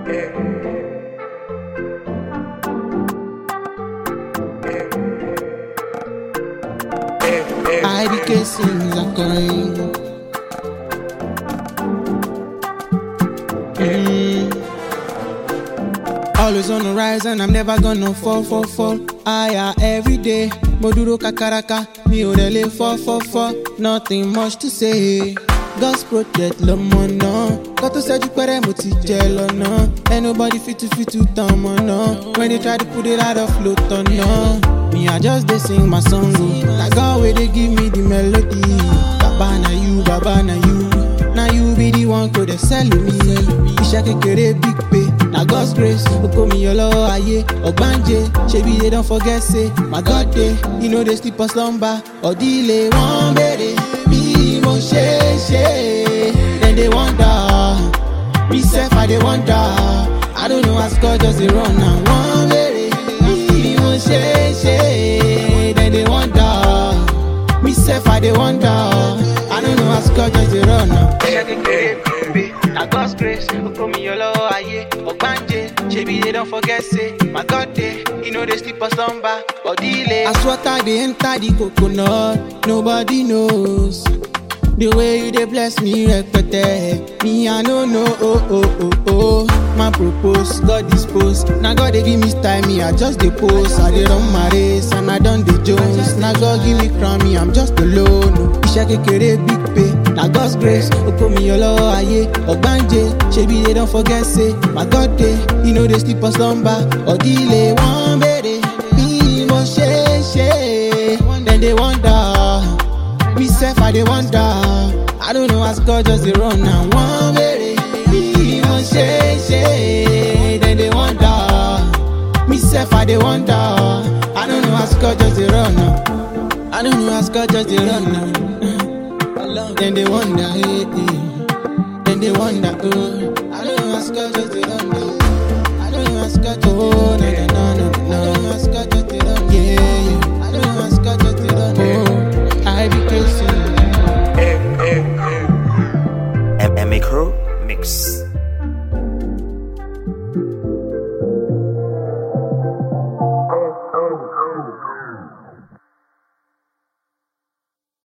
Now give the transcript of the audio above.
IDK sings a coin. Always on the rise and I'm never gonna fall. Higher every day. Moduro kakaraka, mi ò dẹ̀ lè fall. Nothing much to say. God's project lọ́mọ náà. Kọ́ tó ṣẹ́jú pẹ́rẹ́ mo ti jẹ lọ́nà. Ain't nobody fit to tán mọ́ náà. When they try to put it out of flow tán náà. Me I just dey sing my song. Na God wey dey give me the melody. Baba na you. Now you be the one to dey sell me. Iṣẹ́ kékeré big pay. Na God's grace, oko mi yọ lọ́wọ́ ayé, ọ̀gbáǹjẹ, ṣebí they don't forget say, my God dey, he no dey sleep or slumber, ọ̀dílé wọ́n béèrè bí mo ṣe ṣe, then they wonder, me sef I dey wonder, I don't know as God just dey run now, wọ́n béèrè bí mo ṣe ṣe, then they wonder, me sef I dey wonder, I don't know as God just dey run now. Iṣẹ́ kékeré bí na God's grace, oko mi yọ lọ́wọ́ ayé, ọ̀gbáǹjẹ, ṣebí they don't forget say, my God dey, he no dey sleep or slumber, ọ̀dílé. As water dey enter the coconut, nobody knows. The way you dey bless me rẹpẹtẹ, me I no know, oh. Man propose, God dispose, na God dey give me style, me I just dey post. I dey run my race and I don dey jones, na God give me crown, me I'm just alone. Iṣẹ́ kékeré big pay, na God's grace, oko mi yọ lọ́wọ́ ayé, ọ̀gbáǹjẹ, ṣebí they don't forget say, my God dey, he no dey sleep or slumber, ọ̀dílé wọ́n béèrè bí mo ṣe ṣe, then they wonder, me sef I dey wonder, I don't know as God just dey run now, wọ́n béèrè bí mo ṣe ṣe, then they wonder, me sef I dey wonder, I don't know as God just dey run now, I don't know as God just dey run now. Then they wonder, hey. Then they wonder, oh. I don't know what's God just did on me. I don't know what's God just did on me. No. I don't know what's God just did on me. Yeah. I don't know what's God just did on me. Oh, I be crazy. MA Crew Mix.